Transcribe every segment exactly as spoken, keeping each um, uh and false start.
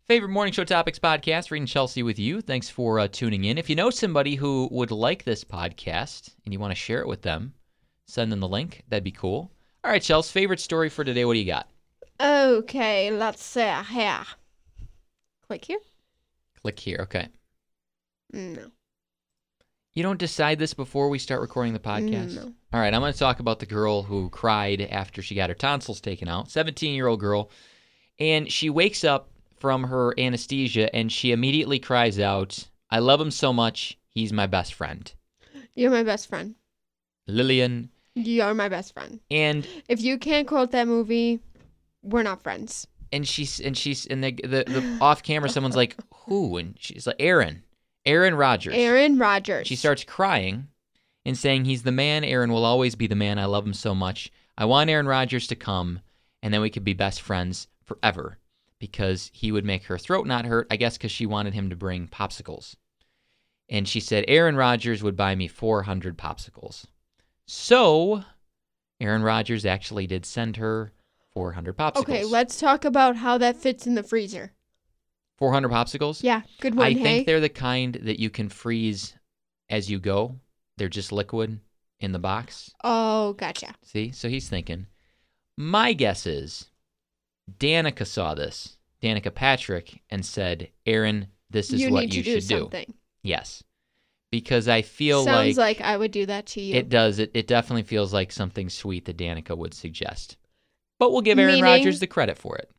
Favorite Morning Show Topics podcast, Reed and Chelsea with you. Thanks for uh, tuning in. If you know somebody who would like this podcast and you want to share it with them, send them the link. That'd be cool. All right, Chelsea, favorite story for today. What do you got? Okay, let's see here. Click here? Click here. Okay. No. You don't decide this before we start recording the podcast? No. All right, I'm going to talk about the girl who cried after she got her tonsils taken out. seventeen-year-old girl. And she wakes up from her anesthesia, and she immediately cries out, I love him so much, he's my best friend. You're my best friend. Lillian. You're my best friend. And if you can't quote that movie, we're not friends. And she's, and she's, and the, the, the off camera, someone's like, who? And she's like, Aaron. Aaron Rodgers. Aaron Rodgers. She starts crying and saying, he's the man. Aaron will always be the man. I love him so much. I want Aaron Rodgers to come, and then we could be best friends forever. Because he would make her throat not hurt, I guess because she wanted him to bring popsicles. And she said, Aaron Rodgers would buy me four hundred popsicles. So, Aaron Rodgers actually did send her four hundred popsicles. Okay, let's talk about how that fits in the freezer. four hundred popsicles? Yeah, good one, I hey? think they're the kind that you can freeze as you go. They're just liquid in the box. Oh, gotcha. See? So he's thinking. My guess is Danica saw this, Danica Patrick, and said, Aaron, this is you what need to you do should do. Something. Yes. Because I feel Sounds like... like I would do that to you. It does. It, it definitely feels like something sweet that Danica would suggest. But we'll give Aaron Meaning... Rodgers the credit for it.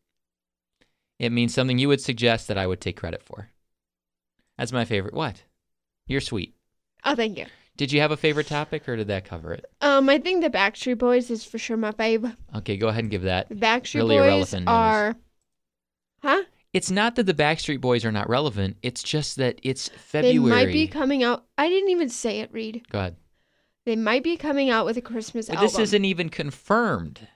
It means something you would suggest that I would take credit for. That's my favorite. What? You're sweet. Oh, thank you. Did you have a favorite topic, or did that cover it? Um, I think the Backstreet Boys is for sure my fave. Okay, go ahead and give that. The Backstreet really Boys irrelevant are... news. Huh? It's not that the Backstreet Boys are not relevant. It's just that it's February. They might be coming out... I didn't even say it, Reed. Go ahead. They might be coming out with a Christmas But album. this isn't even confirmed.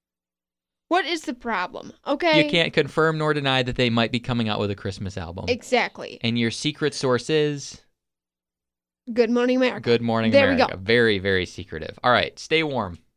What is the problem? Okay. You can't confirm nor deny that they might be coming out with a Christmas album. Exactly. And your secret source is... Good Morning America. Good Morning there America. We go. Very, very secretive. All right, stay warm.